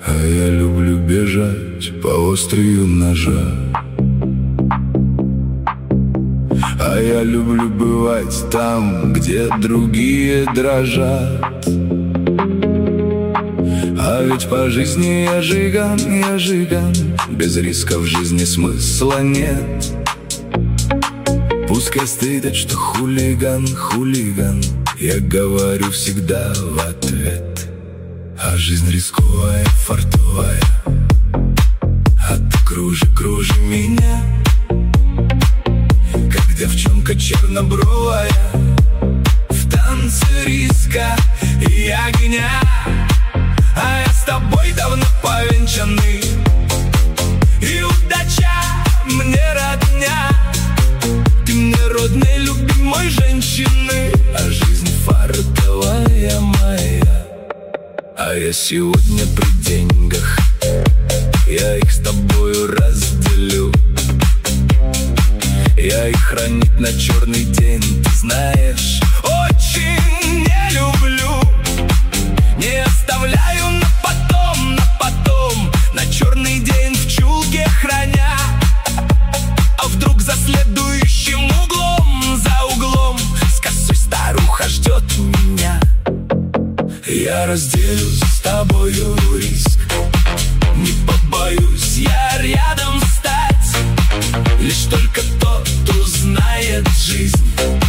А я люблю бежать по острию ножа. А я люблю бывать там, где другие дрожат. А ведь по жизни я жиган, без риска в жизни смысла нет. Пускай стыдят, что хулиган, я говорю всегда в ответ. А жизнь рисковая, фартовая, а ты кружи меня, как девчонка чернобровая в танце риска и огня. А я с тобой давно повенчанный, и удача мне родня. Ты мне родной, любимой женщины, а жизнь фартовая моя. А я сегодня при деньгах, я их с тобою разделю. Я их хранить на черный день, ты знаешь, очень не люблю. Не оставляю на потом, на черный день в чулке храня. А вдруг за следующим углом, за углом, с косой старуха ждет меня. Я разделю с тобою риск, не побоюсь я рядом стать. Лишь только тот узнает жизнь,